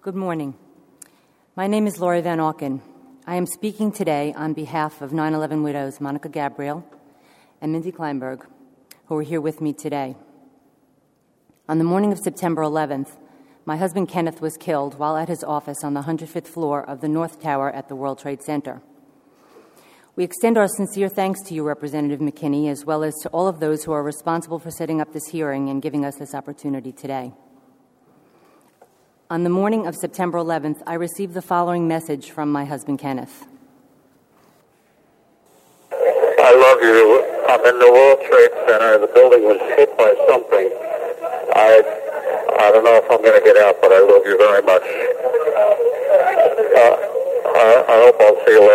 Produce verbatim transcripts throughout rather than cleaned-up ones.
Good morning. My name is Laurie Van Auken. I am speaking today on behalf of nine eleven widows Monica Gabriel and Mindy Kleinberg, who are here with me today. On the morning of September eleventh, my husband Kenneth was killed while at his office on the one hundred fifth floor of the North Tower at the World Trade Center. We extend our sincere thanks to you, Representative McKinney, as well as to all of those who are responsible for setting up this hearing and giving us this opportunity today. On the morning of September eleventh, I received the following message from my husband, Kenneth. I love you. I'm in the World Trade Center. The building was hit by something. I I don't know if I'm going to get out, but I love you very much. Uh, I, I hope I'll see you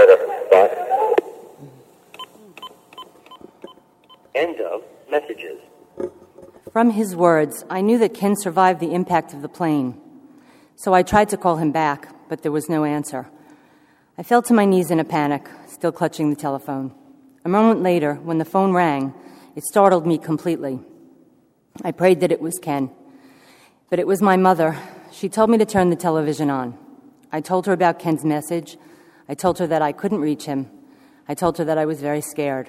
later. Bye. End of messages. From his words, I knew that Ken survived the impact of the plane. So I tried to call him back, but there was no answer. I fell to my knees in a panic, still clutching the telephone. A moment later, when the phone rang, it startled me completely. I prayed that it was Ken. But it was my mother. She told me to turn the television on. I told her about Ken's message. I told her that I couldn't reach him. I told her that I was very scared.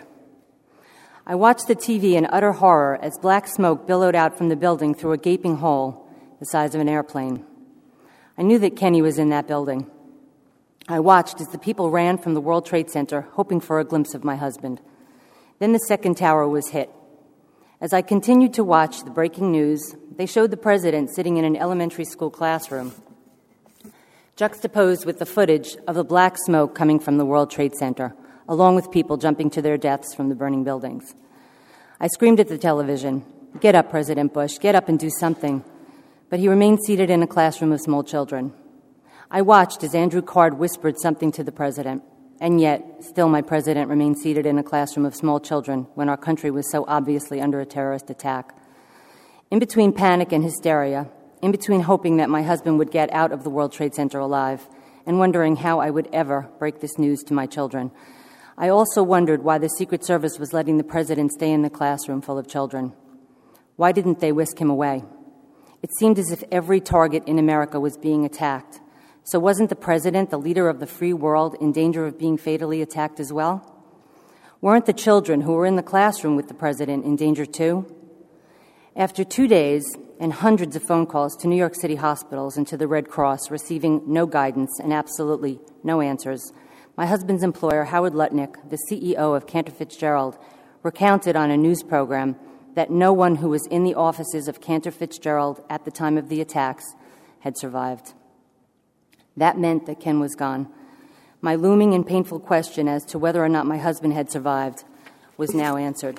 I watched the T V in utter horror as black smoke billowed out from the building through a gaping hole the size of an airplane. I knew that Kenny was in that building. I watched as the people ran from the World Trade Center, hoping for a glimpse of my husband. Then the second tower was hit. As I continued to watch the breaking news, they showed the president sitting in an elementary school classroom, juxtaposed with the footage of the black smoke coming from the World Trade Center, along with people jumping to their deaths from the burning buildings. I screamed at the television, "Get up, President Bush, get up and do something." But he remained seated in a classroom of small children. I watched as Andrew Card whispered something to the president, and yet, still my president remained seated in a classroom of small children when our country was so obviously under a terrorist attack. In between panic and hysteria, in between hoping that my husband would get out of the World Trade Center alive, and wondering how I would ever break this news to my children, I also wondered why the Secret Service was letting the president stay in the classroom full of children. Why didn't they whisk him away? It seemed as if every target in America was being attacked. So wasn't the president, the leader of the free world, in danger of being fatally attacked as well? Weren't the children who were in the classroom with the president in danger too? After two days and hundreds of phone calls to New York City hospitals and to the Red Cross, receiving no guidance and absolutely no answers, my husband's employer, Howard Lutnick, the C E O of Cantor Fitzgerald, recounted on a news program that no one who was in the offices of Cantor Fitzgerald at the time of the attacks had survived. That meant that Ken was gone. My looming and painful question as to whether or not my husband had survived was now answered.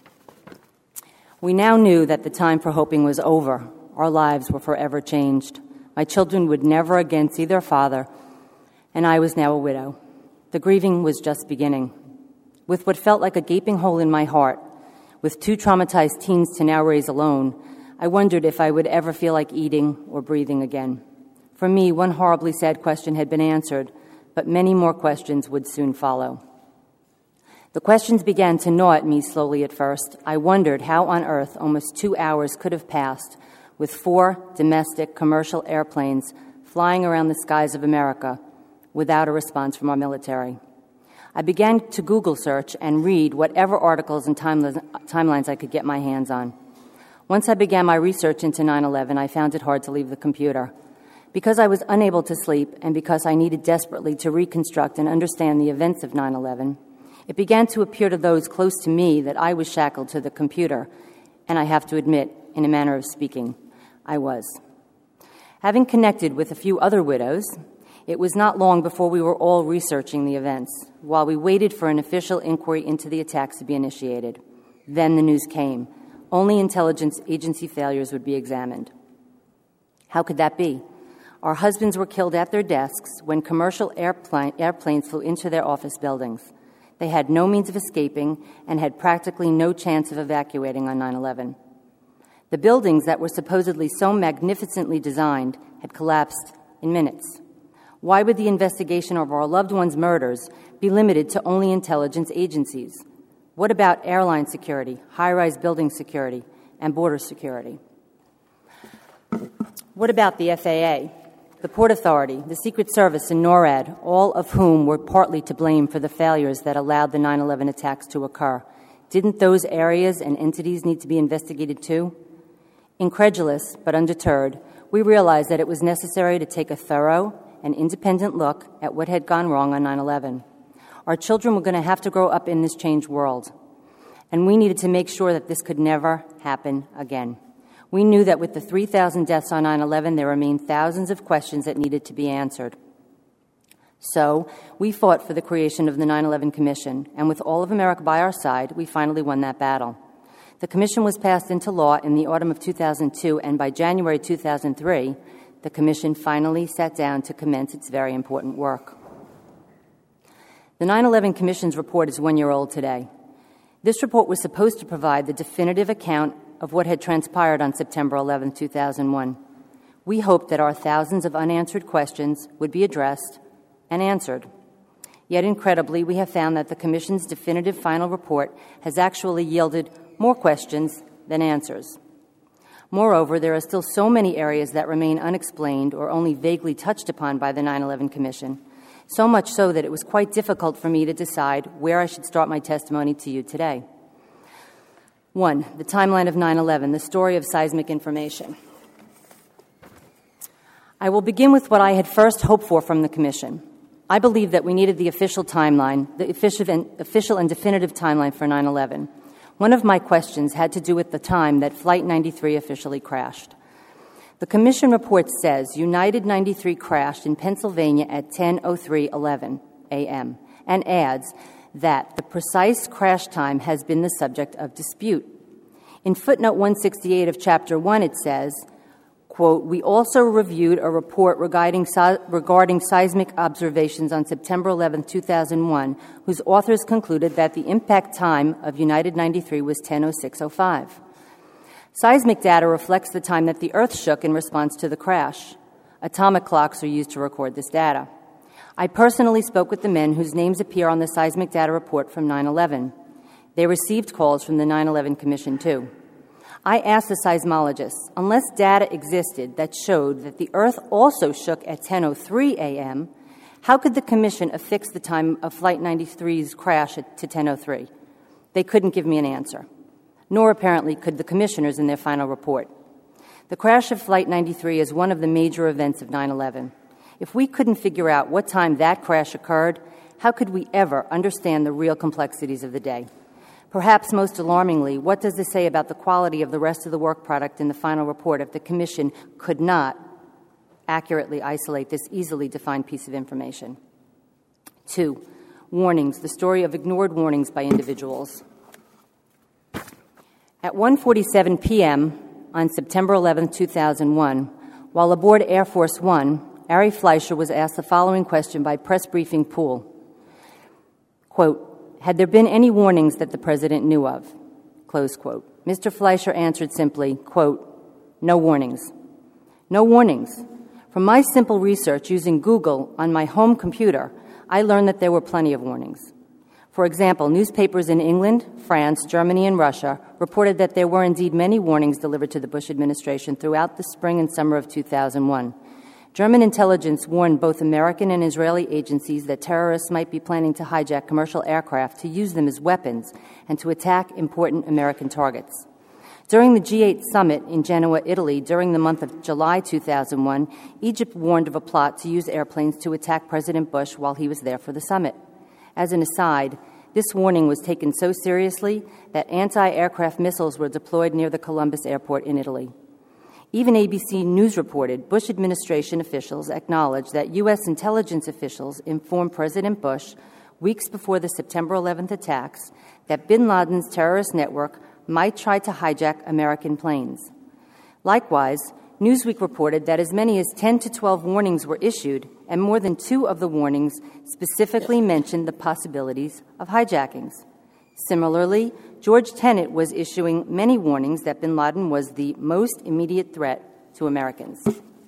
We now knew that the time for hoping was over. Our lives were forever changed. My children would never again see their father, and I was now a widow. The grieving was just beginning. With what felt like a gaping hole in my heart, with two traumatized teens to now raise alone, I wondered if I would ever feel like eating or breathing again. For me, one horribly sad question had been answered, but many more questions would soon follow. The questions began to gnaw at me slowly at first. I wondered how on earth almost two hours could have passed with four domestic commercial airplanes flying around the skies of America without a response from our military. I began to Google search and read whatever articles and timelines I could get my hands on. Once I began my research into nine eleven, I found it hard to leave the computer. Because I was unable to sleep and because I needed desperately to reconstruct and understand the events of nine eleven, it began to appear to those close to me that I was shackled to the computer, and I have to admit, in a manner of speaking, I was. Having connected with a few other widows, it was not long before we were all researching the events, while we waited for an official inquiry into the attacks to be initiated. Then the news came. Only intelligence agency failures would be examined. How could that be? Our husbands were killed at their desks when commercial airplane, airplanes flew into their office buildings. They had no means of escaping and had practically no chance of evacuating on nine eleven. The buildings that were supposedly so magnificently designed had collapsed in minutes. Why would the investigation of our loved ones' murders be limited to only intelligence agencies? What about airline security, high-rise building security, and border security? What about the F A A? the Port Authority, the Secret Service, and NORAD, all of whom were partly to blame for the failures that allowed the nine eleven attacks to occur. Didn't those areas and entities need to be investigated too? Incredulous, but undeterred, we realized that it was necessary to take a thorough and independent look at what had gone wrong on nine eleven. Our children were going to have to grow up in this changed world, and we needed to make sure that this could never happen again. We knew that with the three thousand deaths on nine eleven, there remained thousands of questions that needed to be answered. So we fought for the creation of the nine eleven Commission, and with all of America by our side, we finally won that battle. The Commission was passed into law in the autumn of two thousand two, and by January two thousand three, the Commission finally sat down to commence its very important work. The nine eleven Commission's report is one year old today. This report was supposed to provide the definitive account of what had transpired on September eleventh, two thousand one. We hoped that our thousands of unanswered questions would be addressed and answered. Yet incredibly, we have found that the Commission's definitive final report has actually yielded more questions than answers. Moreover, there are still so many areas that remain unexplained or only vaguely touched upon by the nine eleven Commission, so much so that it was quite difficult for me to decide where I should start my testimony to you today. One, the timeline of nine eleven, the story of seismic information. I will begin with what I had first hoped for from the Commission. I believed that we needed the official timeline, the official and definitive timeline for nine eleven. One of my questions had to do with the time that Flight ninety-three officially crashed. The Commission report says United ninety-three crashed in Pennsylvania at ten oh three eleven a.m. and adds that the precise crash time has been the subject of dispute. In footnote one sixty-eight of Chapter one, it says, quote, "We also reviewed a report regarding, regarding seismic observations on September eleventh, two thousand one, whose authors concluded that the impact time of United ninety-three was ten oh six oh five. Seismic data reflects the time that the Earth shook in response to the crash. Atomic clocks are used to record this data. I personally spoke with the men whose names appear on the seismic data report from nine eleven. They received calls from the nine eleven Commission, too. I asked the seismologists, unless data existed that showed that the Earth also shook at ten oh three a.m., how could the Commission affix the time of Flight ninety-three's crash to ten oh three? They couldn't give me an answer, nor apparently could the commissioners in their final report. The crash of Flight ninety-three is one of the major events of nine eleven. If we couldn't figure out what time that crash occurred, how could we ever understand the real complexities of the day? Perhaps most alarmingly, what does this say about the quality of the rest of the work product in the final report if the Commission could not accurately isolate this easily defined piece of information? Two, warnings, the story of ignored warnings by individuals. At one forty-seven p.m. on September eleventh, two thousand one, while aboard Air Force One, Ari Fleischer was asked the following question by Press Briefing Pool. Quote, "Had there been any warnings that the President knew of?" Close quote. Mister Fleischer answered simply, quote, "No warnings." No warnings. From my simple research using Google on my home computer, I learned that there were plenty of warnings. For example, newspapers in England, France, Germany, and Russia reported that there were indeed many warnings delivered to the Bush administration throughout the spring and summer of two thousand one. German intelligence warned both American and Israeli agencies that terrorists might be planning to hijack commercial aircraft to use them as weapons and to attack important American targets. During the G eight summit in Genoa, Italy, during the month of July two thousand one, Egypt warned of a plot to use airplanes to attack President Bush while he was there for the summit. As an aside, this warning was taken so seriously that anti-aircraft missiles were deployed near the Columbus airport in Italy. Even A B C News reported Bush administration officials acknowledged that U S intelligence officials informed President Bush weeks before the September eleventh attacks that bin Laden's terrorist network might try to hijack American planes. Likewise, Newsweek reported that as many as ten to twelve warnings were issued, and more than two of the warnings specifically mentioned the possibilities of hijackings. Similarly, George Tenet was issuing many warnings that bin Laden was the most immediate threat to Americans.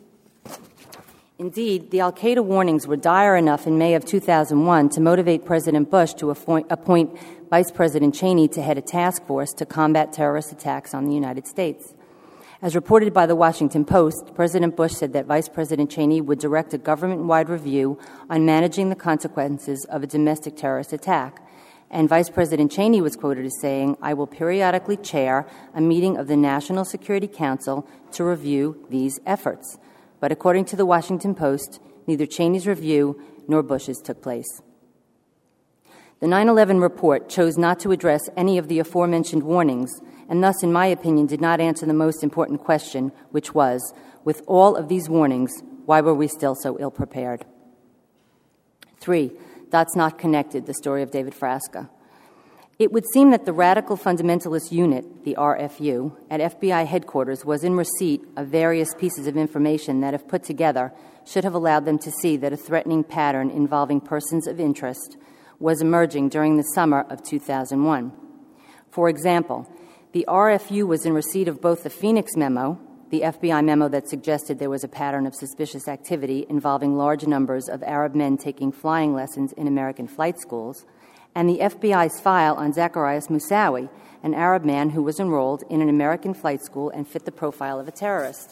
Indeed, the al-Qaeda warnings were dire enough in May of two thousand one to motivate President Bush to appoint Vice President Cheney to head a task force to combat terrorist attacks on the United States. As reported by the Washington Post, President Bush said that Vice President Cheney would direct a government-wide review on managing the consequences of a domestic terrorist attack. And Vice President Cheney was quoted as saying, "I will periodically chair a meeting of the National Security Council to review these efforts." But according to the Washington Post, neither Cheney's review nor Bush's took place. The nine eleven report chose not to address any of the aforementioned warnings, and thus, in my opinion, did not answer the most important question, which was, with all of these warnings, why were we still so ill-prepared? Three, Dots Not Connected, the story of David Frasca. It would seem that the Radical Fundamentalist Unit, the R F U, at F B I headquarters was in receipt of various pieces of information that, if put together, should have allowed them to see that a threatening pattern involving persons of interest was emerging during the summer of two thousand one. For example, the R F U was in receipt of both the Phoenix memo, the F B I memo that suggested there was a pattern of suspicious activity involving large numbers of Arab men taking flying lessons in American flight schools, and the F B I's file on Zacarias Moussaoui, an Arab man who was enrolled in an American flight school and fit the profile of a terrorist.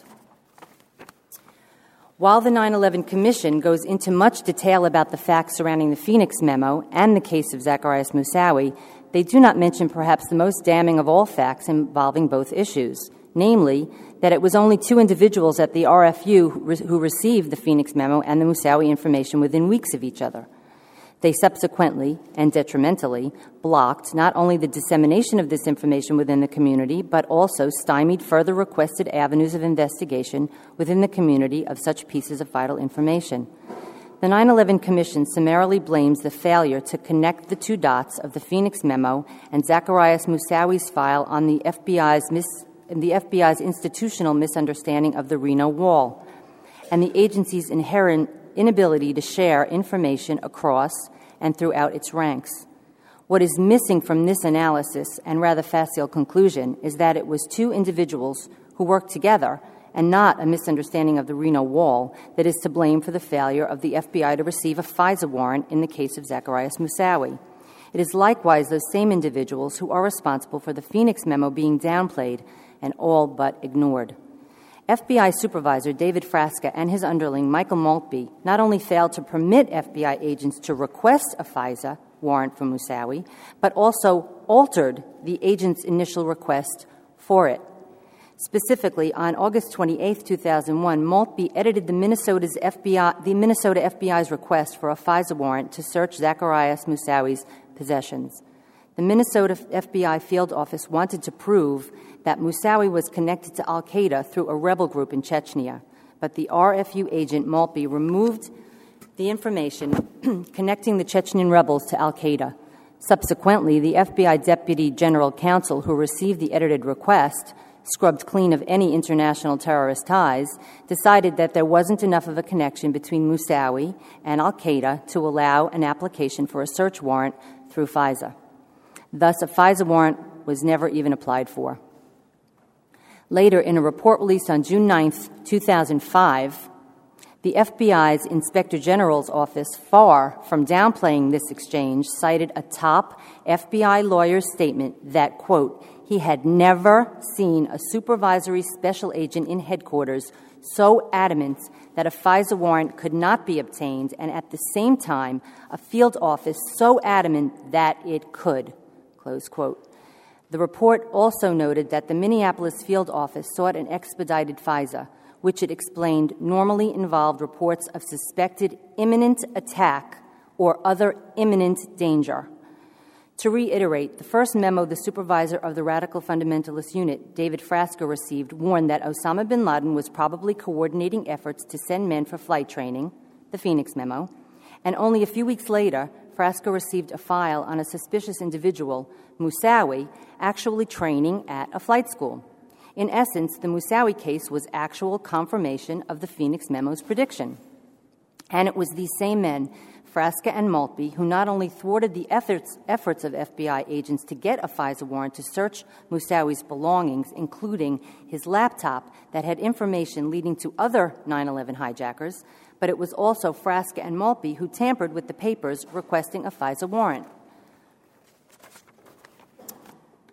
While the nine eleven Commission goes into much detail about the facts surrounding the Phoenix memo and the case of Zacarias Moussaoui, they do not mention perhaps the most damning of all facts involving both issues, namely that it was only two individuals at the R F U who, re- who received the Phoenix memo and the Moussaoui information within weeks of each other. They subsequently, and detrimentally, blocked not only the dissemination of this information within the community, but also stymied further requested avenues of investigation within the community of such pieces of vital information. The nine eleven Commission summarily blames the failure to connect the two dots of the Phoenix memo and Zacarias Moussaoui's file on the F B I's, mis- the F B I's institutional misunderstanding of the Reno Wall and the agency's inherent inability to share information across and throughout its ranks. What is missing from this analysis and rather facile conclusion is that it was two individuals who worked together and not a misunderstanding of the Reno Wall that is to blame for the failure of the F B I to receive a FISA warrant in the case of Zacarias Moussaoui. It is likewise those same individuals who are responsible for the Phoenix memo being downplayed and all but ignored. F B I Supervisor David Frasca and his underling, Michael Maltby, not only failed to permit F B I agents to request a FISA warrant for Moussaoui, but also altered the agent's initial request for it. Specifically, on August twenty-eighth, two thousand one, Maltby edited the Minnesota's F B I, the Minnesota F B I's request for a FISA warrant to search Zacarias Moussaoui's possessions. The Minnesota F B I field office wanted to prove that Moussaoui was connected to al-Qaeda through a rebel group in Chechnya, but the R F U agent Maltby removed the information connecting the Chechen rebels to al-Qaeda. Subsequently, the F B I Deputy General Counsel who received the edited request, scrubbed clean of any international terrorist ties, decided that there wasn't enough of a connection between Moussaoui and al-Qaeda to allow an application for a search warrant through FISA. Thus, a FISA warrant was never even applied for. Later, in a report released on June ninth, two thousand five, the F B I's Inspector General's office, far from downplaying this exchange, cited a top F B I lawyer's statement that, quote, he had never seen a supervisory special agent in headquarters so adamant that a FISA warrant could not be obtained, and at the same time, a field office so adamant that it could, close quote. The report also noted that the Minneapolis field office sought an expedited FISA, which it explained normally involved reports of suspected imminent attack or other imminent danger. To reiterate, the first memo the supervisor of the Radical Fundamentalist Unit, David Frasca, received warned that Osama bin Laden was probably coordinating efforts to send men for flight training, the Phoenix memo, and only a few weeks later, Frasca received a file on a suspicious individual, Moussaoui, actually training at a flight school. In essence, the Moussaoui case was actual confirmation of the Phoenix memo's prediction. And it was these same men, Frasca and Maltby, who not only thwarted the efforts, efforts of F B I agents to get a FISA warrant to search Moussaoui's belongings, including his laptop that had information leading to other nine eleven hijackers, but it was also Frasca and Maltby who tampered with the papers requesting a FISA warrant.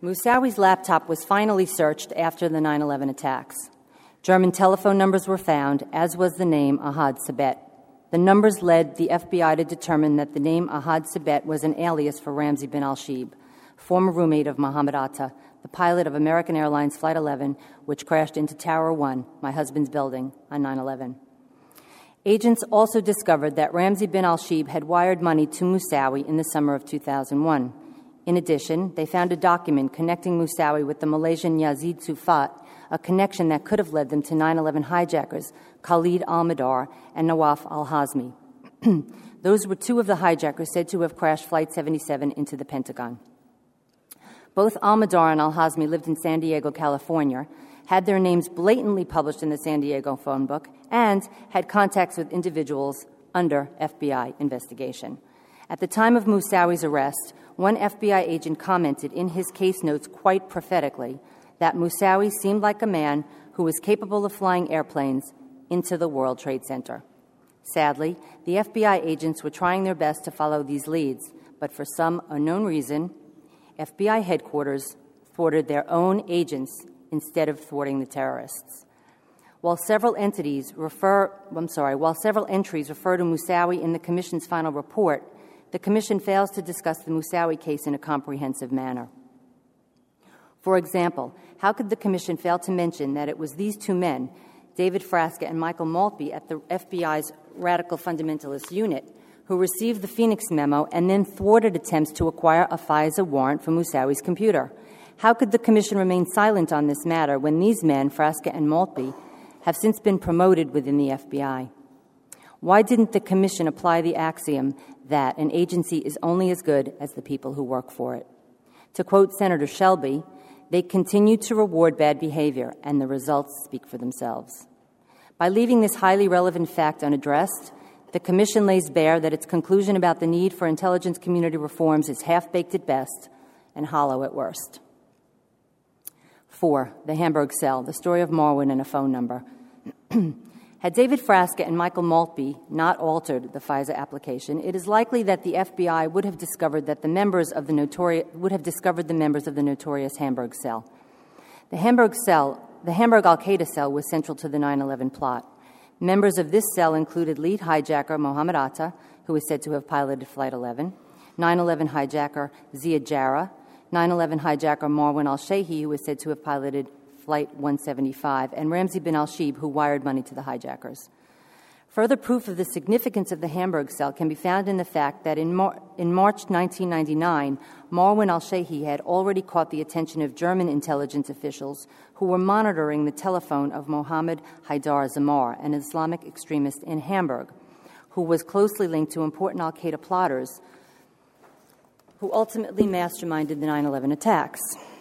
Moussawi's laptop was finally searched after the nine eleven attacks. German telephone numbers were found, as was the name Ahad Sabet. The numbers led the F B I to determine that the name Ahad Sabet was an alias for Ramzi bin al-Shibh, former roommate of Mohammed Atta, the pilot of American Airlines Flight eleven, which crashed into Tower one, my husband's building, on nine eleven. Agents also discovered that Ramzi bin al-Shibh had wired money to Moussawi in the summer of two thousand one. In addition, they found a document connecting Moussawi with the Malaysian Yazid Sufat, a connection that could have led them to nine eleven hijackers Khalid al-Madar and Nawaf al-Hazmi. Those were two of the hijackers said to have crashed Flight seventy-seven into the Pentagon. Both al-Madar and al-Hazmi lived in San Diego, California, had their names blatantly published in the San Diego phone book, and had contacts with individuals under F B I investigation. At the time of Moussawi's arrest, one F B I agent commented in his case notes quite prophetically that Moussawi seemed like a man who was capable of flying airplanes into the World Trade Center. Sadly, the F B I agents were trying their best to follow these leads, but for some unknown reason, F B I headquarters thwarted their own agents instead of thwarting the terrorists. While several entities refer, I'm sorry, while several entries refer to Moussawi in the Commission's final report, the Commission fails to discuss the Moussawi case in a comprehensive manner. For example, how could the Commission fail to mention that it was these two men, David Frasca and Michael Maltby at the F B I's Radical Fundamentalist Unit, who received the Phoenix memo and then thwarted attempts to acquire a FISA warrant for Moussawi's computer? How could the Commission remain silent on this matter when these men, Frasca and Maltby, have since been promoted within the F B I? Why didn't the Commission apply the axiom that an agency is only as good as the people who work for it? To quote Senator Shelby, they continue to reward bad behavior, and the results speak for themselves. By leaving this highly relevant fact unaddressed, the Commission lays bare that its conclusion about the need for intelligence community reforms is half-baked at best and hollow at worst. Four, the Hamburg cell, the story of Marwin and a phone number. Had David Frasca and Michael Maltby not altered the FISA application, it is likely that the F B I would have discovered that the members of the notorious would have discovered the members of the notorious Hamburg cell. The Hamburg cell, the Hamburg Al-Qaeda cell, was central to the nine eleven plot. Members of this cell included lead hijacker Mohammed Atta, who is said to have piloted Flight eleven, nine eleven hijacker Ziad Jarrah, nine eleven hijacker Marwan al-Shehi, who is said to have piloted Flight one seventy-five, and Ramzi bin al-Shibh, who wired money to the hijackers. Further proof of the significance of the Hamburg cell can be found in the fact that in, Mar- in March nineteen ninety-nine, Marwan al-Shehi had already caught the attention of German intelligence officials who were monitoring the telephone of Mohammed Haidar Zamar, an Islamic extremist in Hamburg, who was closely linked to important al-Qaeda plotters who ultimately masterminded the nine eleven attacks.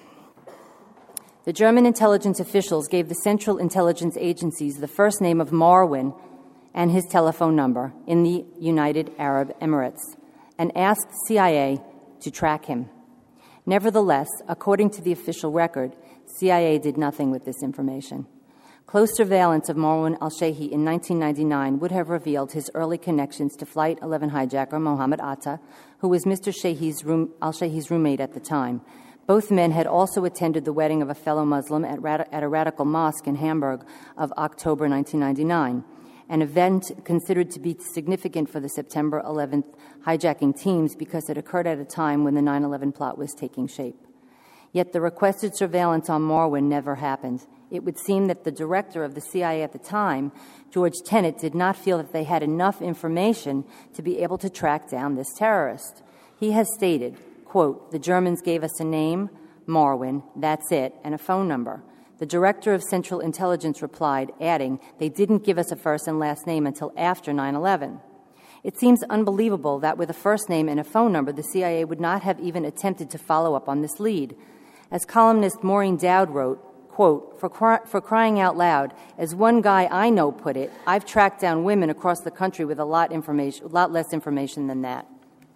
The German intelligence officials gave the Central Intelligence Agencies the first name of Marwan and his telephone number in the United Arab Emirates and asked the C I A to track him. Nevertheless, according to the official record, C I A did nothing with this information. Close surveillance of Marwan al-Shehi in nineteen ninety-nine would have revealed his early connections to Flight eleven hijacker Mohammed Atta, who was Mister Shehi's room, al-Shehi's roommate at the time. Both men had also attended the wedding of a fellow Muslim at, rad- at a radical mosque in Hamburg of October nineteen ninety-nine, an event considered to be significant for the September eleventh hijacking teams because it occurred at a time when the nine eleven plot was taking shape. Yet the requested surveillance on Marwan never happened. It would seem that the director of the C I A at the time, George Tenet, did not feel that they had enough information to be able to track down this terrorist. He has stated, quote, "The Germans gave us a name, Marwan, that's it, and a phone number." The director of Central Intelligence replied, adding, "They didn't give us a first and last name until after nine eleven. It seems unbelievable that with a first name and a phone number, the C I A would not have even attempted to follow up on this lead. As columnist Maureen Dowd wrote, quote, for, cry- for crying out loud, as one guy I know put it, I've tracked down women across the country with a lot, information, a lot less information than that."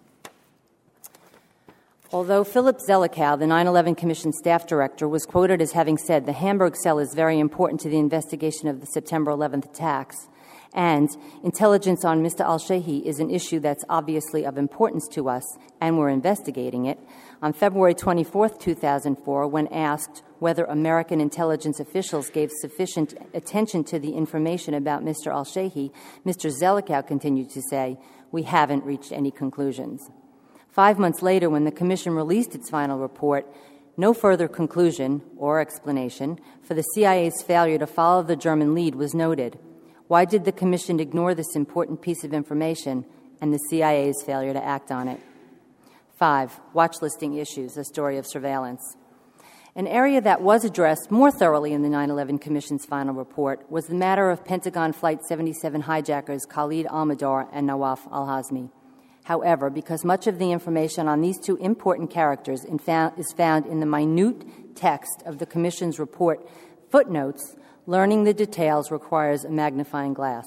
Although Philip Zelikow, the nine eleven Commission staff director, was quoted as having said, "The Hamburg cell is very important to the investigation of the September eleventh attacks," And intelligence on Mister al-Shehhi is an issue that's obviously of importance to us, and we're investigating it. On February twenty-fourth, two thousand four, when asked whether American intelligence officials gave sufficient attention to the information about Mister al-Shehhi, Mister Zelikow continued to say, "We haven't reached any conclusions." Five months later, when the Commission released its final report, no further conclusion or explanation for the C I A's failure to follow the German lead was noted. Why did the Commission ignore this important piece of information and the C I A's failure to act on it? Five, watch-listing issues, a story of surveillance. An area that was addressed more thoroughly in the nine eleven Commission's final report was the matter of Pentagon Flight seventy-seven hijackers Khalid al-Mihdhar and Nawaf al-Hazmi. However, because much of the information on these two important characters is found in the minute text of the Commission's report footnotes, learning the details requires a magnifying glass.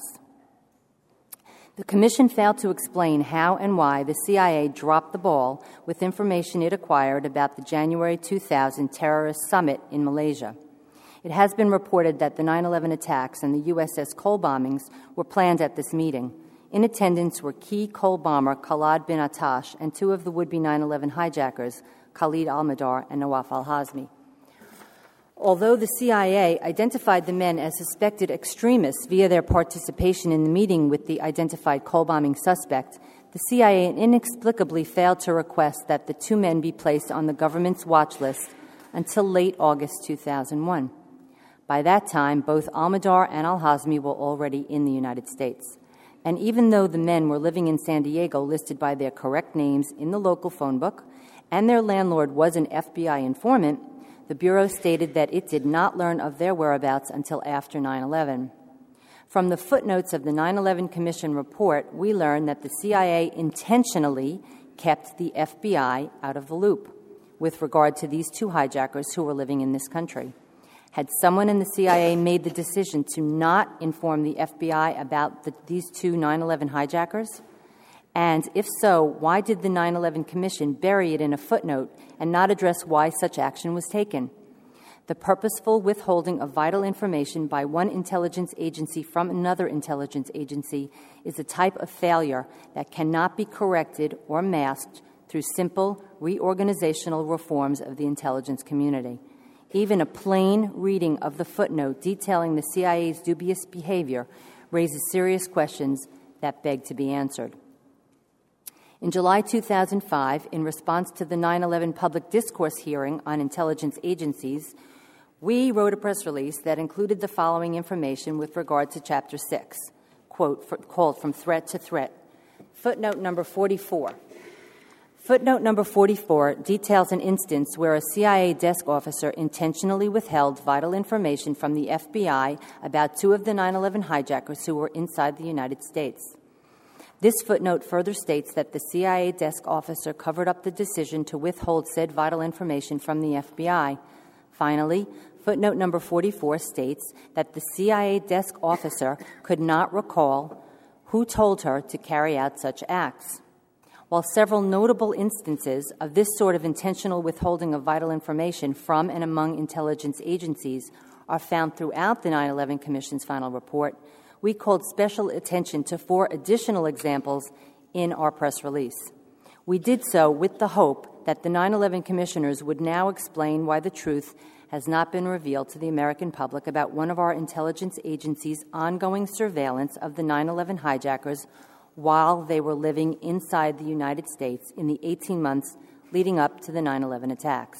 The Commission failed to explain how and why the C I A dropped the ball with information it acquired about the January two thousand terrorist summit in Malaysia. It has been reported that the nine eleven attacks and the U S S Cole bombings were planned at this meeting. In attendance were key Cole bomber Khalid bin Attash and two of the would-be nine eleven hijackers, Khalid al-Mihdhar and Nawaf al-Hazmi. Although the C I A identified the men as suspected extremists via their participation in the meeting with the identified Cole bombing suspect, the C I A inexplicably failed to request that the two men be placed on the government's watch list until late August two thousand one. By that time, both al-Mihdhar and al-Hazmi were already in the United States. And even though the men were living in San Diego listed by their correct names in the local phone book, and their landlord was an F B I informant, the Bureau stated that it did not learn of their whereabouts until after nine eleven. From the footnotes of the nine eleven Commission report, we learned that the C I A intentionally kept the F B I out of the loop with regard to these two hijackers who were living in this country. Had someone in the C I A made the decision to not inform the F B I about the, these two nine eleven hijackers? And if so, why did the nine eleven Commission bury it in a footnote and not address why such action was taken? The purposeful withholding of vital information by one intelligence agency from another intelligence agency is a type of failure that cannot be corrected or masked through simple reorganizational reforms of the intelligence community. Even a plain reading of the footnote detailing the C I A's dubious behavior raises serious questions that beg to be answered. In July two thousand five, in response to the nine eleven public discourse hearing on intelligence agencies, we wrote a press release that included the following information with regard to Chapter six, quote, for, called From Threat to Threat. Footnote number forty-four. Footnote number forty-four details an instance where a C I A desk officer intentionally withheld vital information from the F B I about two of the nine eleven hijackers who were inside the United States. This footnote further states that the C I A desk officer covered up the decision to withhold said vital information from the F B I. Finally, footnote number forty-four states that the C I A desk officer could not recall who told her to carry out such acts. While several notable instances of this sort of intentional withholding of vital information from and among intelligence agencies are found throughout the nine eleven Commission's final report, we called special attention to four additional examples in our press release. We did so with the hope that the nine eleven Commissioners would now explain why the truth has not been revealed to the American public about one of our intelligence agencies' ongoing surveillance of the nine eleven hijackers while they were living inside the United States in the eighteen months leading up to the nine eleven attacks.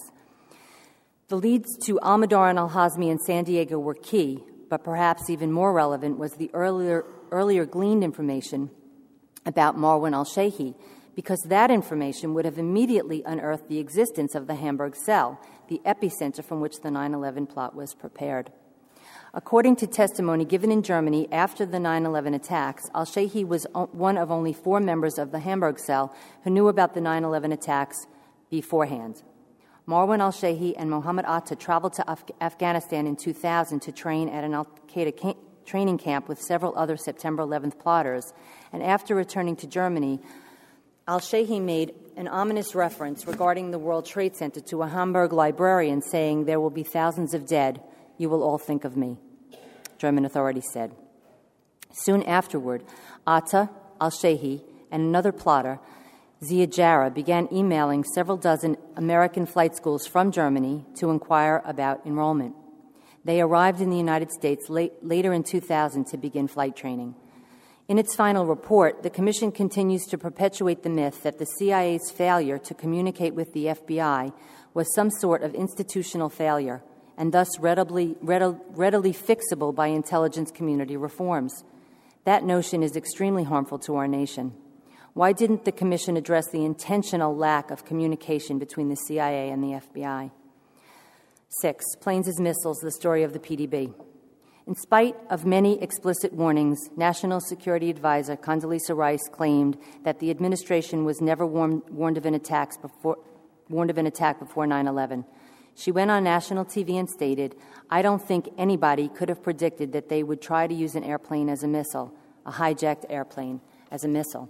The leads to al-Mihdhar and al-Hazmi in San Diego were key, but perhaps even more relevant was the earlier, earlier gleaned information about Marwan al-Shehhi, because that information would have immediately unearthed the existence of the Hamburg cell, the epicenter from which the nine eleven plot was prepared. According to testimony given in Germany after the nine eleven attacks, al-Shehhi was one of only four members of the Hamburg cell who knew about the nine eleven attacks beforehand. Marwan al-Shehhi and Mohammed Atta traveled to Af- Afghanistan in two thousand to train at an al-Qaeda ca- training camp with several other September eleventh plotters, and after returning to Germany, al-Shehhi made an ominous reference regarding the World Trade Center to a Hamburg librarian saying, "There will be thousands of dead. You will all think of me," German authorities said. Soon afterward, Atta al-Shehi and another plotter, Zia Jarrah, began emailing several dozen American flight schools from Germany to inquire about enrollment. They arrived in the United States late, later in two thousand to begin flight training. In its final report, the Commission continues to perpetuate the myth that the C I A's failure to communicate with the F B I was some sort of institutional failure and thus readily, readily fixable by intelligence community reforms. That notion is extremely harmful to our nation. Why didn't the Commission address the intentional lack of communication between the C I A and the F B I? Six, Planes as Missiles, the story of the P D B. In spite of many explicit warnings, National Security Advisor Condoleezza Rice claimed that the administration was never warned, warned of an attacks before, warned of an attack before nine eleven. She went on national T V and stated, "I don't think anybody could have predicted that they would try to use an airplane as a missile, a hijacked airplane as a missile."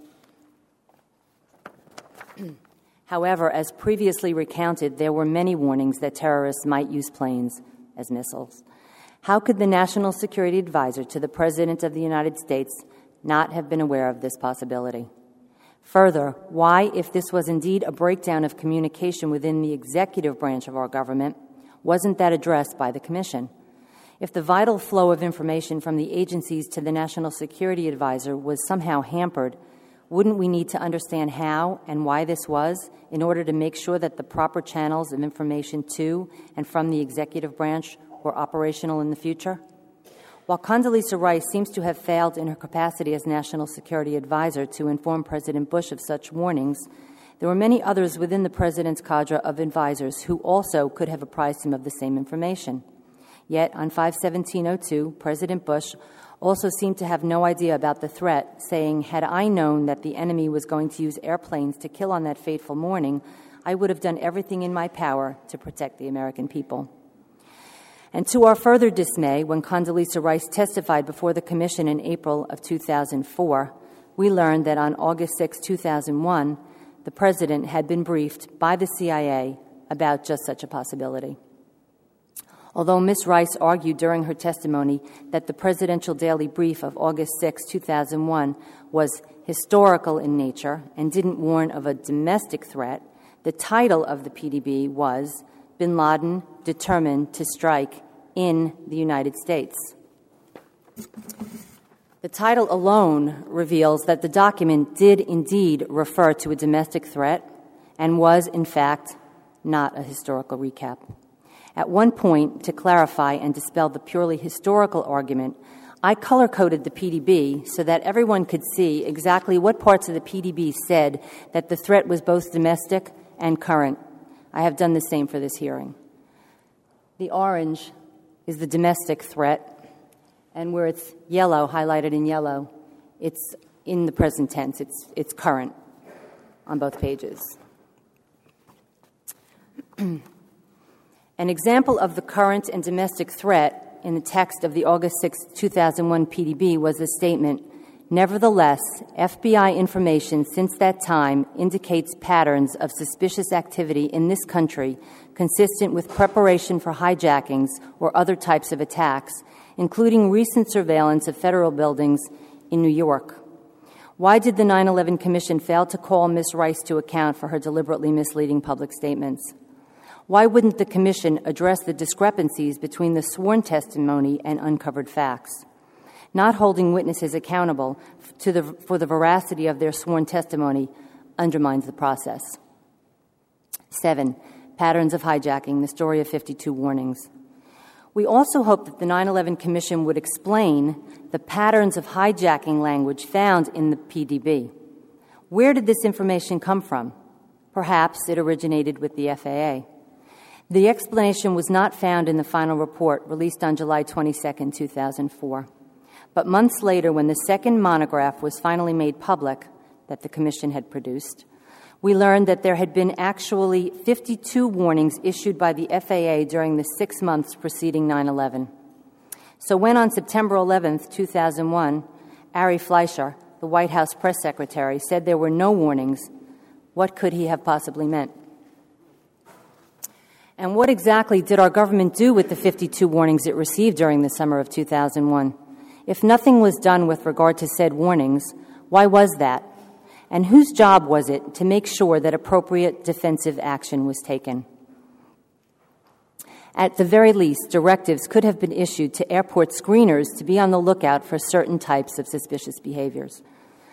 However, as previously recounted, there were many warnings that terrorists might use planes as missiles. How could the National Security Advisor to the President of the United States not have been aware of this possibility? Further, why, if this was indeed a breakdown of communication within the executive branch of our government, wasn't that addressed by the Commission? If the vital flow of information from the agencies to the National Security Advisor was somehow hampered, wouldn't we need to understand how and why this was in order to make sure that the proper channels of information to and from the executive branch were operational in the future? While Condoleezza Rice seems to have failed in her capacity as National Security Advisor to inform President Bush of such warnings, there were many others within the President's cadre of advisors who also could have apprised him of the same information. Yet, on five seventeen oh two, President Bush also seemed to have no idea about the threat, saying, "Had I known that the enemy was going to use airplanes to kill on that fateful morning, I would have done everything in my power to protect the American people." And to our further dismay, when Condoleezza Rice testified before the Commission in April of two thousand four, we learned that on August sixth, two thousand one, the President had been briefed by the C I A about just such a possibility. Although Miz Rice argued during her testimony that the Presidential Daily Brief of August sixth, two thousand one was historical in nature and didn't warn of a domestic threat, the title of the P D B was Bin Laden Determined to Strike in the United States. The title alone reveals that the document did indeed refer to a domestic threat and was, in fact, not a historical recap. At one point, to clarify and dispel the purely historical argument, I color-coded the P D B so that everyone could see exactly what parts of the P D B said that the threat was both domestic and current. I have done the same for this hearing. The orange is the domestic threat, and where it's yellow, highlighted in yellow, it's in the present tense. It's, it's current on both pages. An example of the current and domestic threat in the text of the August sixth, two thousand one P D B was the statement, "Nevertheless, F B I information since that time indicates patterns of suspicious activity in this country consistent with preparation for hijackings or other types of attacks, including recent surveillance of federal buildings in New York." Why did the nine eleven Commission fail to call Miz Rice to account for her deliberately misleading public statements? Why wouldn't the Commission address the discrepancies between the sworn testimony and uncovered facts? Not holding witnesses accountable to the, for the veracity of their sworn testimony undermines the process. Seven, patterns of hijacking, the story of fifty-two warnings. We also hope that the nine eleven Commission would explain the patterns of hijacking language found in the P D B. Where did this information come from? Perhaps it originated with the F A A. The explanation was not found in the final report released on July twenty-second, two thousand four. But months later, when the second monograph was finally made public that the Commission had produced, we learned that there had been actually fifty-two warnings issued by the F A A during the six months preceding nine eleven. So when on September eleventh, two thousand one, Ari Fleischer, the White House press secretary, said there were no warnings, what could he have possibly meant? And what exactly did our government do with the fifty-two warnings it received during the summer of two thousand one? If nothing was done with regard to said warnings, why was that? And whose job was it to make sure that appropriate defensive action was taken? At the very least, directives could have been issued to airport screeners to be on the lookout for certain types of suspicious behaviors.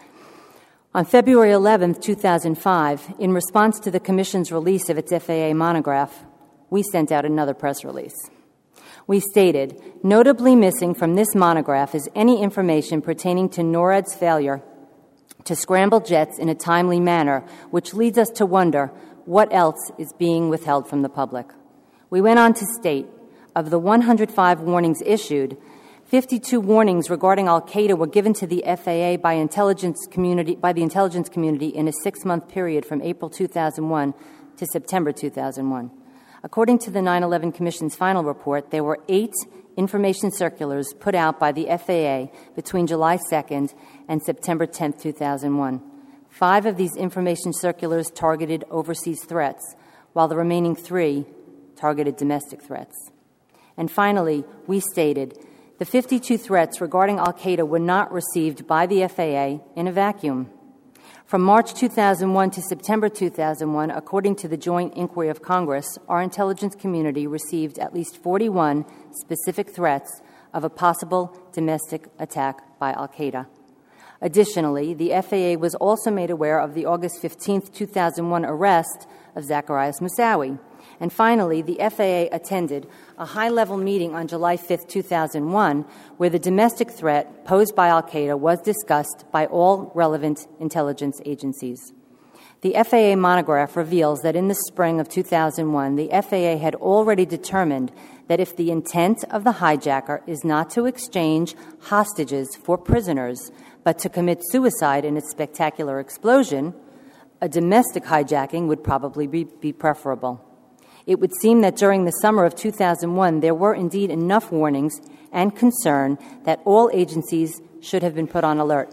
On February eleventh, two thousand five, in response to the Commission's release of its F A A monograph, we sent out another press release. We stated, notably missing from this monograph is any information pertaining to NORAD's failure to scramble jets in a timely manner, which leads us to wonder what else is being withheld from the public. We went on to state, of the one hundred five warnings issued, fifty-two warnings regarding al-Qaeda were given to the F A A by intelligence community by the intelligence community in a six-month period from April two thousand one to September two thousand one. According to the nine eleven Commission's final report, there were eight information circulars put out by the F A A between July second and September tenth, two thousand one. Five of these information circulars targeted overseas threats, while the remaining three targeted domestic threats. And finally, we stated the fifty-two threats regarding al-Qaeda were not received by the F A A in a vacuum. From March two thousand one to September two thousand one, according to the Joint Inquiry of Congress, our intelligence community received at least forty-one specific threats of a possible domestic attack by al-Qaeda. Additionally, the F A A was also made aware of the August fifteenth, two thousand one arrest of Zacarias Moussaoui. And finally, the F A A attended a high-level meeting on July fifth, two thousand one, where the domestic threat posed by al-Qaeda was discussed by all relevant intelligence agencies. The F A A monograph reveals that in the spring of two thousand one, the F A A had already determined that if the intent of the hijacker is not to exchange hostages for prisoners, but to commit suicide in a spectacular explosion, a domestic hijacking would probably be, be preferable. It would seem that during the summer of two thousand one, there were indeed enough warnings and concern that all agencies should have been put on alert.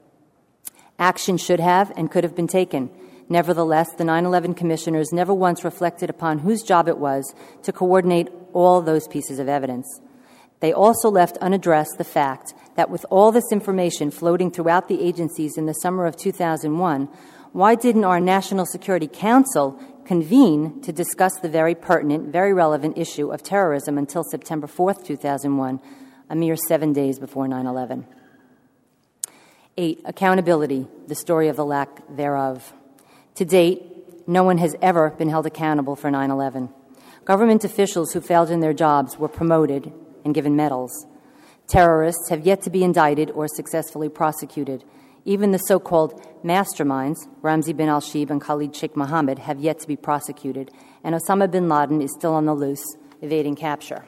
Action should have and could have been taken. Nevertheless, the nine eleven commissioners never once reflected upon whose job it was to coordinate all those pieces of evidence. They also left unaddressed the fact that with all this information floating throughout the agencies in the summer of two thousand one, why didn't our National Security Council convene to discuss the very pertinent, very relevant issue of terrorism until September fourth, two thousand one, a mere seven days before nine eleven? Eight, accountability, the story of the lack thereof. To date, no one has ever been held accountable for nine eleven. Government officials who failed in their jobs were promoted and given medals. Terrorists have yet to be indicted or successfully prosecuted. Even the so-called masterminds, Ramzi bin al-Shibh and Khalid Sheikh Mohammed, have yet to be prosecuted, and Osama bin Laden is still on the loose, evading capture.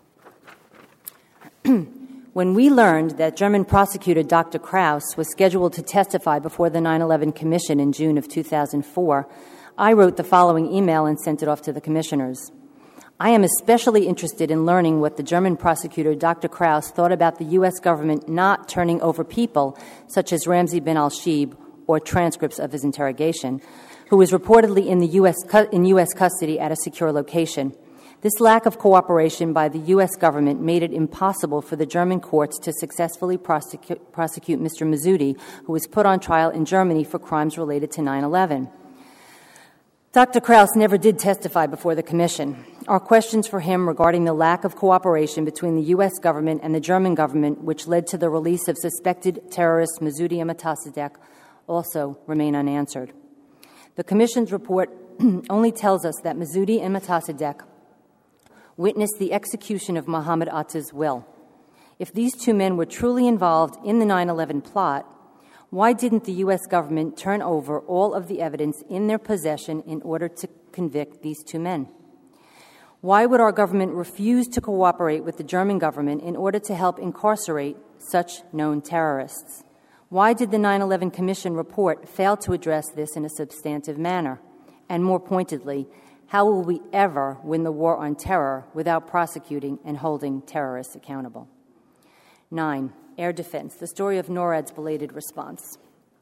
When we learned that German prosecutor Doctor Krauss was scheduled to testify before the nine eleven Commission in June of two thousand four, I wrote the following email and sent it off to the commissioners. I am especially interested in learning what the German prosecutor Doctor Krauss thought about the U S government not turning over people such as Ramzi bin al-Shibh or transcripts of his interrogation, who was reportedly in the U S cu- in U S custody at a secure location. This lack of cooperation by the U S government made it impossible for the German courts to successfully prosecute, prosecute Mister Mazzoudi, who was put on trial in Germany for crimes related to nine eleven. Doctor Krauss never did testify before the Commission. Our questions for him regarding the lack of cooperation between the U S government and the German government, which led to the release of suspected terrorists Mazzoudi and Metasadegh, also remain unanswered. The Commission's report only tells us that Mazzoudi and Metasadegh witnessed the execution of Mohammed Atta's will. If these two men were truly involved in the nine eleven plot, why didn't the U S government turn over all of the evidence in their possession in order to convict these two men? Why would our government refuse to cooperate with the German government in order to help incarcerate such known terrorists? Why did the nine eleven Commission report fail to address this in a substantive manner? And more pointedly, how will we ever win the war on terror without prosecuting and holding terrorists accountable? Nine, air defense, the story of NORAD's belated response.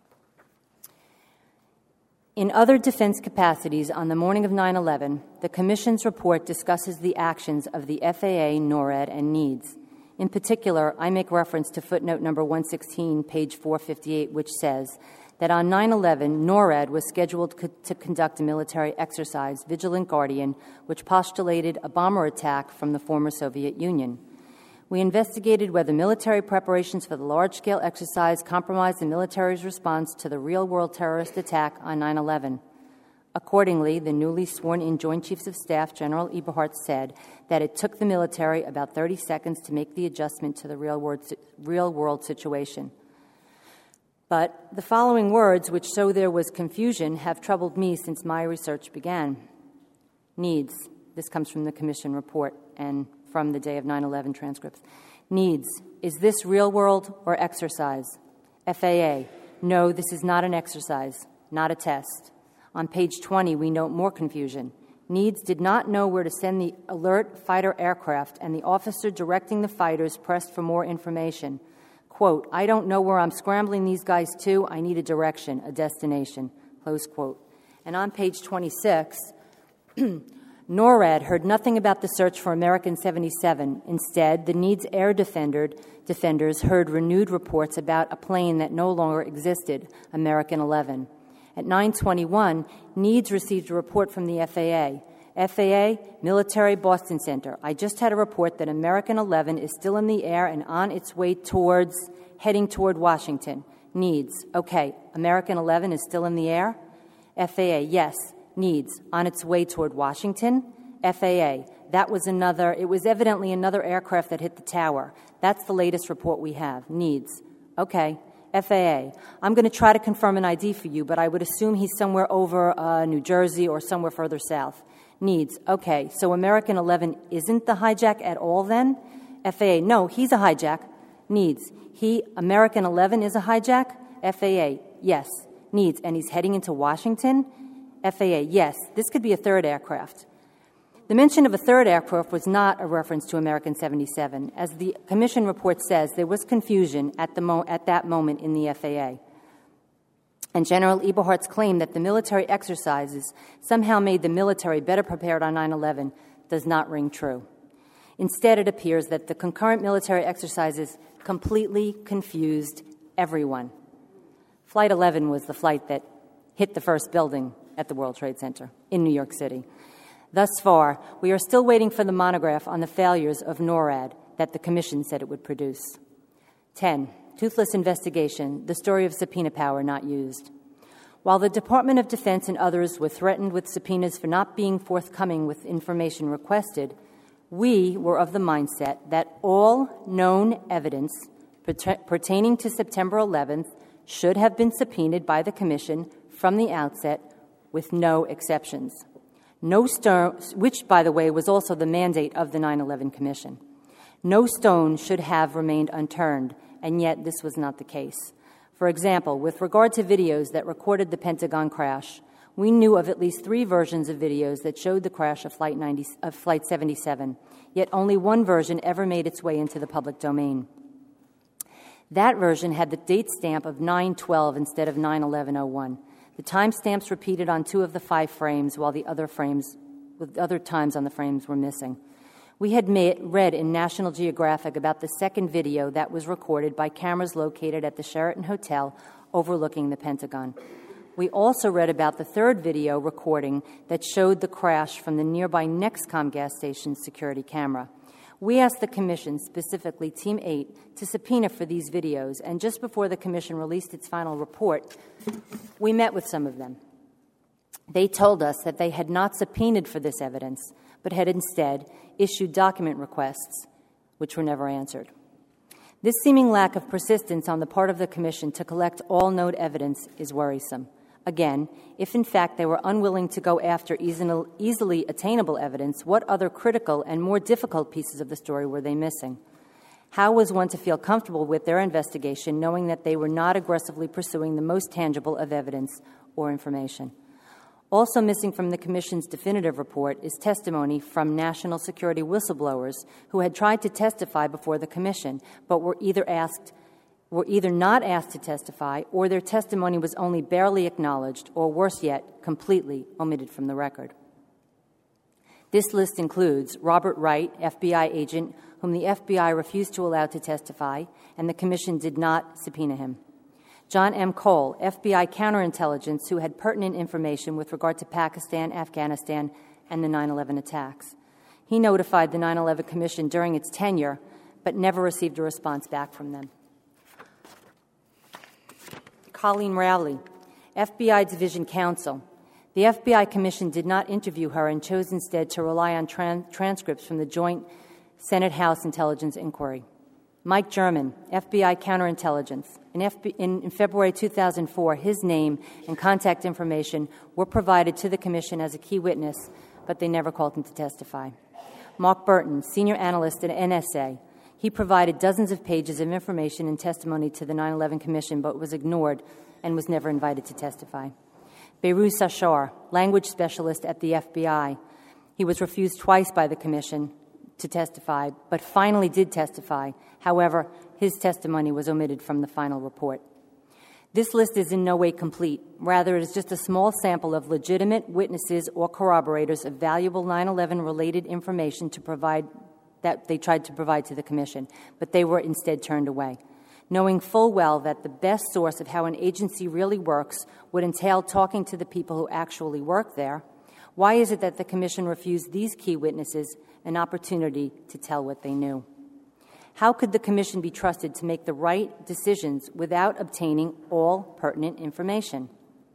In other defense capacities on the morning of nine eleven, the Commission's report discusses the actions of the F A A, NORAD, and NEADS. In particular, I make reference to footnote number one sixteen, page four fifty-eight, which says that on nine eleven, NORAD was scheduled co- to conduct a military exercise, Vigilant Guardian, which postulated a bomber attack from the former Soviet Union. We investigated whether military preparations for the large-scale exercise compromised the military's response to the real-world terrorist attack on nine eleven. Accordingly, the newly sworn-in Joint Chiefs of Staff, General Eberhart, said that it took the military about thirty seconds to make the adjustment to the real-world, real-world situation. But the following words, which show there was confusion, have troubled me since my research began. Needs. This comes from the Commission report and from the day of nine eleven transcripts. Needs. Is this real world or exercise? F A A. No, this is not an exercise, not a test. On page twenty, we note more confusion. Needs did not know where to send the alert fighter aircraft, and the officer directing the fighters pressed for more information. Quote, I don't know where I'm scrambling these guys to. I need a direction, a destination, close quote. And on page twenty-six, NORAD heard nothing about the search for American seventy-seven. Instead, the Needs air defender, defenders heard renewed reports about a plane that no longer existed, American eleven. At nine twenty-one, Needs received a report from the F A A. F A A, Military Boston Center. I just had a report that American eleven is still in the air and on its way towards, heading toward Washington. Needs. Okay, American eleven is still in the air? F A A, yes. Needs. On its way toward Washington? F A A, that was another, it was evidently another aircraft that hit the tower. That's the latest report we have. Needs. Okay. F A A, I'm going to try to confirm an I D for you, but I would assume he's somewhere over uh, New Jersey or somewhere further south. Needs. Okay, so American eleven isn't the hijack at all then? F A A, no, he's a hijack. Needs. He, American eleven is a hijack? F A A, yes. Needs. And he's heading into Washington? F A A, yes. This could be a third aircraft. The mention of a third aircraft was not a reference to American seventy-seven. As the Commission report says, there was confusion at, the mo- at that moment in the F A A. And General Eberhart's claim that the military exercises somehow made the military better prepared on nine eleven does not ring true. Instead, it appears that the concurrent military exercises completely confused everyone. Flight eleven was the flight that hit the first building at the World Trade Center in New York City. Thus far, we are still waiting for the monograph on the failures of NORAD that the Commission said it would produce. ten. Toothless investigation, the story of subpoena power not used. While the Department of Defense and others were threatened with subpoenas for not being forthcoming with information requested, we were of the mindset that all known evidence pertaining to September eleventh should have been subpoenaed by the Commission from the outset with no exceptions. No stone, which, by the way, was also the mandate of the nine eleven Commission. No stone should have remained unturned, and yet this was not the case. For example, with regard to videos that recorded the Pentagon crash, we knew of at least three versions of videos that showed the crash of Flight, ninety, of Flight seventy-seven, yet only one version ever made its way into the public domain. That version had the date stamp of nine twelve instead of nine eleven oh one. The timestamps repeated on two of the five frames, while the other frames, with other times on the frames were missing. We had made, read in National Geographic about the second video that was recorded by cameras located at the Sheraton Hotel overlooking the Pentagon. We also read about the third video recording that showed the crash from the nearby Nexcom gas station's security camera. We asked the Commission, specifically Team eight, to subpoena for these videos, and just before the Commission released its final report, we met with some of them. They told us that they had not subpoenaed for this evidence, but had instead issued document requests, which were never answered. This seeming lack of persistence on the part of the Commission to collect all known evidence is worrisome. Again, if in fact they were unwilling to go after easily attainable evidence, what other critical and more difficult pieces of the story were they missing? How was one to feel comfortable with their investigation knowing that they were not aggressively pursuing the most tangible of evidence or information? Also missing from the Commission's definitive report is testimony from national security whistleblowers who had tried to testify before the Commission, but were either asked were either not asked to testify, or their testimony was only barely acknowledged, or worse yet, completely omitted from the record. This list includes Robert Wright, F B I agent, whom the F B I refused to allow to testify, and the Commission did not subpoena him. John M. Cole, F B I counterintelligence, who had pertinent information with regard to Pakistan, Afghanistan, and the nine eleven attacks. He notified the nine eleven Commission during its tenure, but never received a response back from them. Colleen Rowley, F B I Division Counsel. The F B I Commission did not interview her and chose instead to rely on tran- transcripts from the Joint Senate-House Intelligence Inquiry. Mike German, F B I Counterintelligence. In, F B- in, in February two thousand four, his name and contact information were provided to the Commission as a key witness, but they never called him to testify. Mark Burton, Senior Analyst at N S A. He provided dozens of pages of information and testimony to the nine eleven Commission, but was ignored and was never invited to testify. Behruz Sachar, Language Specialist at the F B I. He was refused twice by the Commission to testify, but finally did testify. However, his testimony was omitted from the final report. This list is in no way complete. Rather, it is just a small sample of legitimate witnesses or corroborators of valuable nine eleven-related information to provide that they tried to provide to the Commission, but they were instead turned away. Knowing full well that the best source of how an agency really works would entail talking to the people who actually work there, why is it that the Commission refused these key witnesses an opportunity to tell what they knew? How could the Commission be trusted to make the right decisions without obtaining all pertinent information?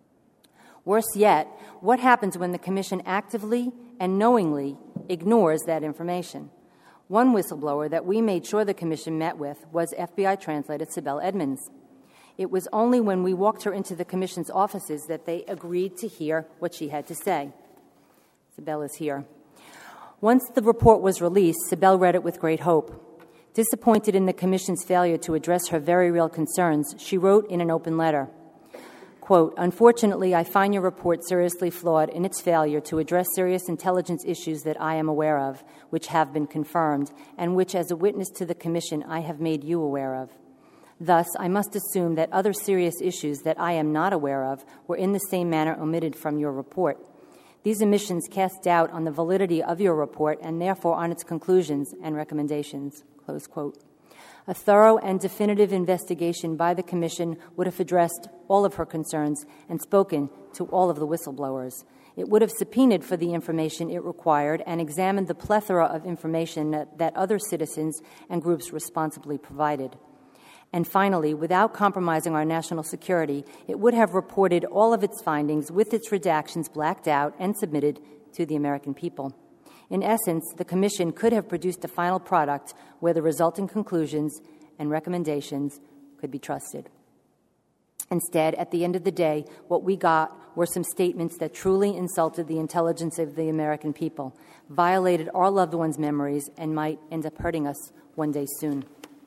Worse yet, what happens when the Commission actively and knowingly ignores that information? One whistleblower that we made sure the Commission met with was F B I translator Sibel Edmonds. It was only when we walked her into the Commission's offices that they agreed to hear what she had to say. Sibel is here. Once the report was released, Sibel read it with great hope. Disappointed in the Commission's failure to address her very real concerns, she wrote in an open letter, quote, "Unfortunately, I find your report seriously flawed in its failure to address serious intelligence issues that I am aware of, which have been confirmed, and which, as a witness to the Commission, I have made you aware of. Thus, I must assume that other serious issues that I am not aware of were in the same manner omitted from your report. These omissions cast doubt on the validity of your report and therefore on its conclusions and recommendations." Close quote. A thorough and definitive investigation by the Commission would have addressed all of her concerns and spoken to all of the whistleblowers. It would have subpoenaed for the information it required and examined the plethora of information that, that other citizens and groups responsibly provided. And finally, without compromising our national security, it would have reported all of its findings with its redactions blacked out and submitted to the American people. In essence, the Commission could have produced a final product where the resulting conclusions and recommendations could be trusted. Instead, at the end of the day, what we got were some statements that truly insulted the intelligence of the American people, violated our loved ones' memories, and might end up hurting us one day soon.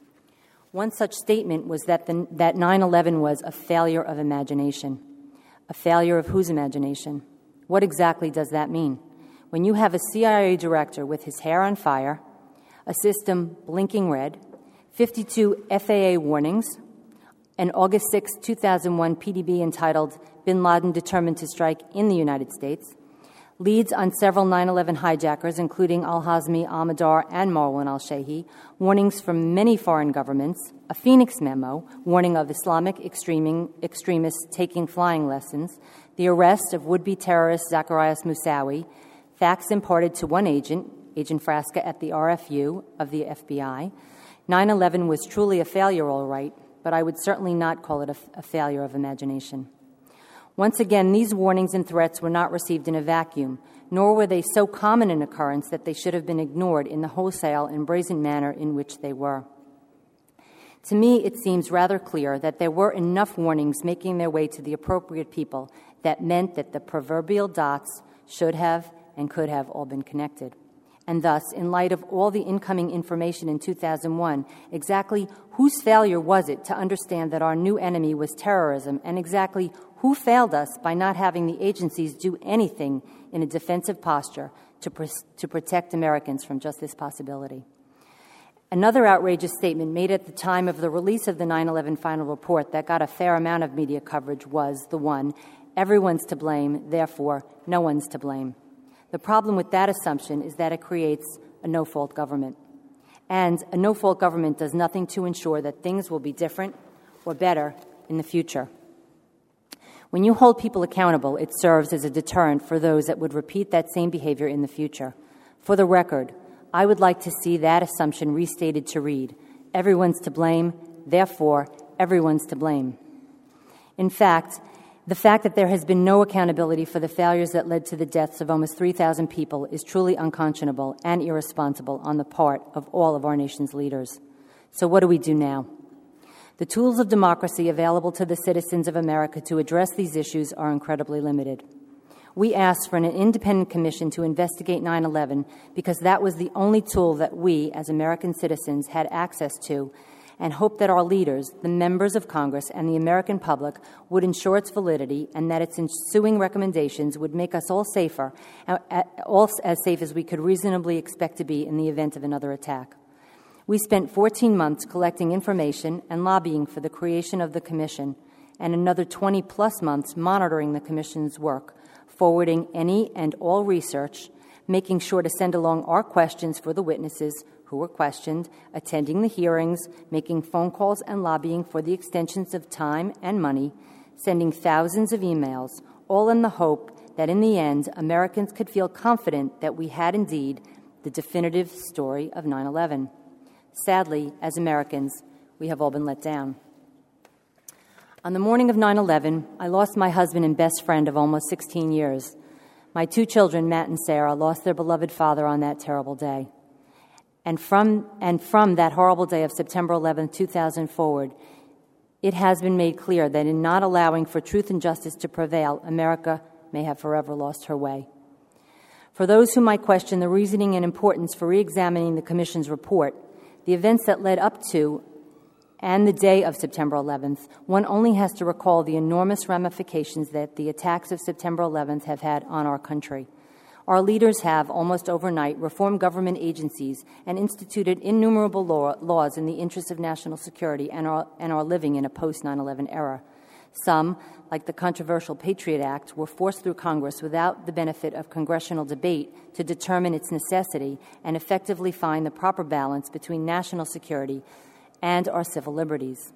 One such statement was that, the, that nine eleven was a failure of imagination. A failure of whose imagination? What exactly does that mean? When you have a C I A director with his hair on fire, a system blinking red, fifty-two F A A warnings, an August sixth, two thousand one P D B entitled Bin Laden Determined to Strike in the United States, leads on several nine eleven hijackers, including al-Hazmi, al-Madar, and Marwan al-Shehi, warnings from many foreign governments, a Phoenix memo warning of Islamic extremists taking flying lessons, the arrest of would-be terrorist Zacarias Moussaoui, facts imparted to one agent, Agent Frasca at the R F U of the F B I. nine eleven was truly a failure, all right, but I would certainly not call it a, a failure of imagination. Once again, these warnings and threats were not received in a vacuum, nor were they so common an occurrence that they should have been ignored in the wholesale and brazen manner in which they were. To me, it seems rather clear that there were enough warnings making their way to the appropriate people that meant that the proverbial dots should have and could have all been connected. And thus, in light of all the incoming information in two thousand one, exactly whose failure was it to understand that our new enemy was terrorism, and exactly who failed us by not having the agencies do anything in a defensive posture to, pr- to protect Americans from just this possibility? Another outrageous statement made at the time of the release of the nine eleven final report that got a fair amount of media coverage was the one, "Everyone's to blame, therefore no one's to blame." The problem with that assumption is that it creates a no-fault government. And a no-fault government does nothing to ensure that things will be different or better in the future. When you hold people accountable, it serves as a deterrent for those that would repeat that same behavior in the future. For the record, I would like to see that assumption restated to read, everyone's to blame, therefore, everyone's to blame. In fact, the fact that there has been no accountability for the failures that led to the deaths of almost three thousand people is truly unconscionable and irresponsible on the part of all of our nation's leaders. So what do we do now? The tools of democracy available to the citizens of America to address these issues are incredibly limited. We asked for an independent commission to investigate nine eleven because that was the only tool that we, as American citizens, had access to, and hoped that our leaders, the members of Congress, and the American public would ensure its validity and that its ensuing recommendations would make us all safer, all as safe as we could reasonably expect to be in the event of another attack. We spent fourteen months collecting information and lobbying for the creation of the commission, and another twenty-plus months monitoring the commission's work, forwarding any and all research, making sure to send along our questions for the witnesses who were questioned, attending the hearings, making phone calls and lobbying for the extensions of time and money, sending thousands of emails, all in the hope that in the end, Americans could feel confident that we had indeed the definitive story of nine eleven. Sadly, as Americans, we have all been let down. On the morning of nine eleven, I lost my husband and best friend of almost sixteen years. My two children, Matt and Sarah, lost their beloved father on that terrible day. And from, and from that horrible day of September eleventh, two thousand forward, it has been made clear that in not allowing for truth and justice to prevail, America may have forever lost her way. For those who might question the reasoning and importance for re-examining the Commission's report, the events that led up to and the day of September eleventh, one only has to recall the enormous ramifications that the attacks of September eleventh have had on our country. Our leaders have, almost overnight, reformed government agencies and instituted innumerable law, laws in the interest of national security and are, and are living in a post nine eleven era. Some, like the controversial Patriot Act, were forced through Congress without the benefit of congressional debate to determine its necessity and effectively find the proper balance between national security and our civil liberties.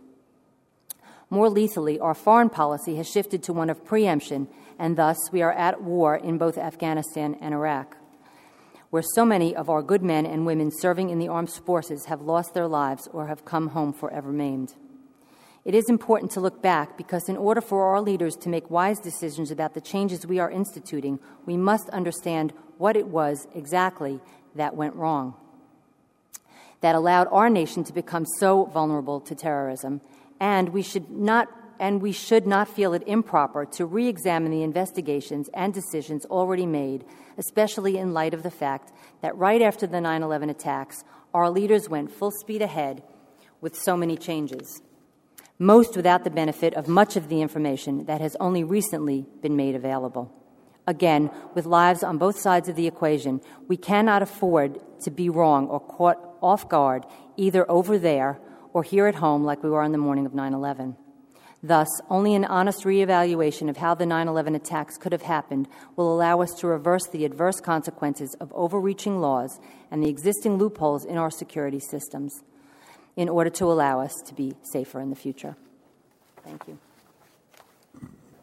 More lethally, our foreign policy has shifted to one of preemption, and thus we are at war in both Afghanistan and Iraq, where so many of our good men and women serving in the armed forces have lost their lives or have come home forever maimed. It is important to look back because in order for our leaders to make wise decisions about the changes we are instituting, we must understand what it was exactly that went wrong, that allowed our nation to become so vulnerable to terrorism, and we should not and we should not feel it improper to re-examine the investigations and decisions already made, especially in light of the fact that right after the nine eleven attacks, our leaders went full speed ahead with so many changes, most without the benefit of much of the information that has only recently been made available. Again, with lives on both sides of the equation, we cannot afford to be wrong or caught off guard either over there or here at home like we were on the morning of nine eleven. Thus, only an honest reevaluation of how the nine eleven attacks could have happened will allow us to reverse the adverse consequences of overreaching laws and the existing loopholes in our security systems in order to allow us to be safer in the future. Thank you.